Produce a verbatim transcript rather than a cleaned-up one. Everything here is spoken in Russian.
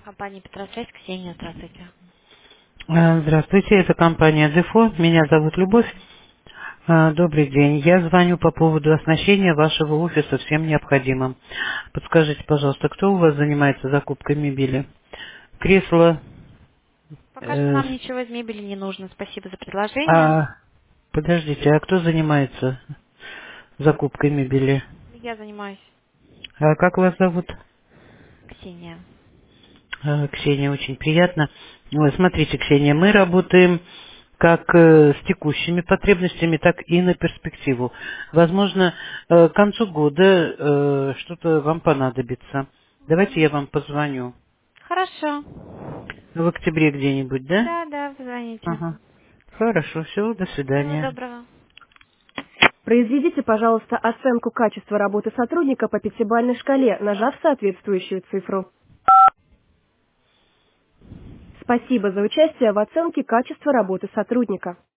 Компания Петросвязь, Ксения, здравствуйте. А, Здравствуйте, это компания Дефо. Меня зовут Любовь. А, Добрый день. Я звоню по поводу оснащения вашего офиса всем необходимым. Подскажите, пожалуйста, кто у вас занимается закупкой мебели? Кресло. Пока что э, нам с- ничего из мебели не нужно. Спасибо за предложение. а, подождите, а кто занимается закупкой мебели? Я занимаюсь. А как вас зовут? Ксения. А, Ксения, очень приятно. Ой, смотрите, Ксения, мы работаем как э, с текущими потребностями, так и на перспективу. Возможно, э, к концу года э, что-то вам понадобится. Давайте я вам позвоню. Хорошо. В октябре где-нибудь, да? Да, да, позвоните. Ага. Хорошо, все, до Всего свидания. доброго. Произведите, пожалуйста, оценку качества работы сотрудника по пятибалльной шкале, нажав соответствующую цифру. Спасибо за участие в оценке качества работы сотрудника.